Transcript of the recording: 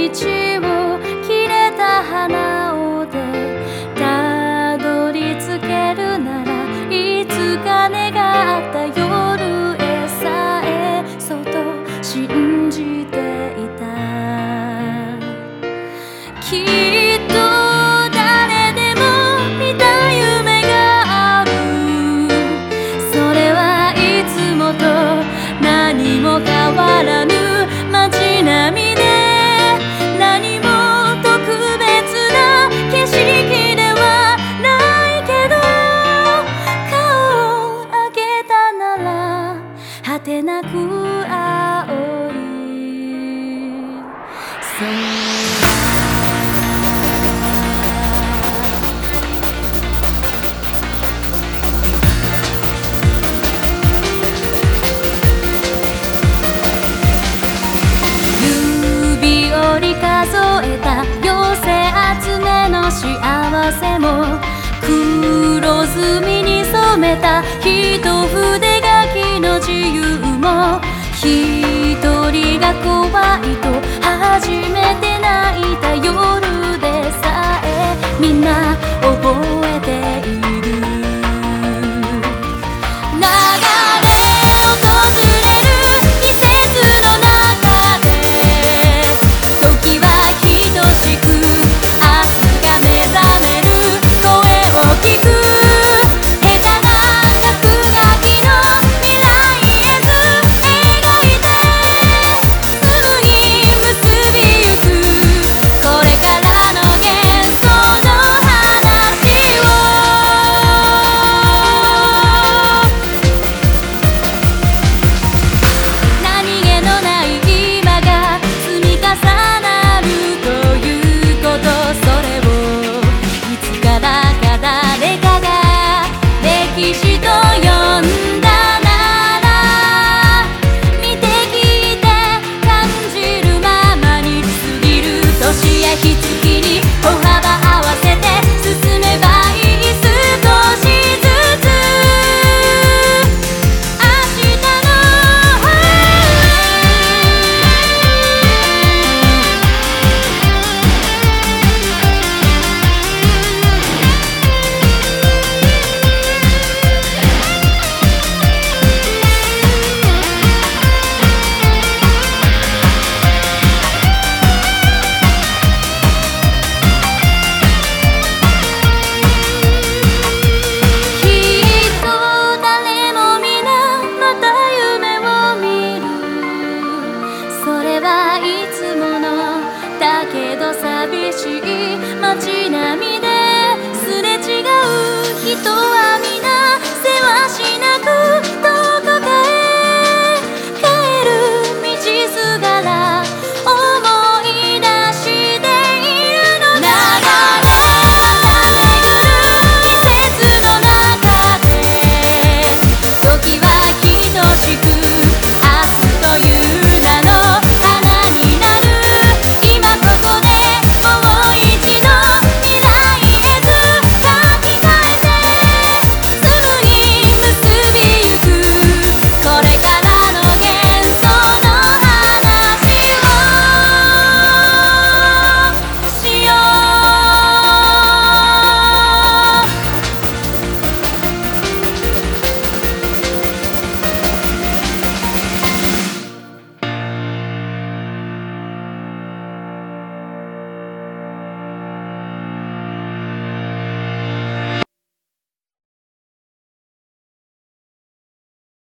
を切れた花をでたどり着けるなら、いつか願った夜へさえそうと信じていた。きっと誰でも見た夢がある。それはいつもと何も変わらぬ街並みで、何も特別な景色ではないけど、顔を上げたなら果てなく青い空。数えた寄せ集めの幸せも、黒ずみに染めた一筆書きの自由も、一人が怖いと初めて泣いた夜でさえみんな覚え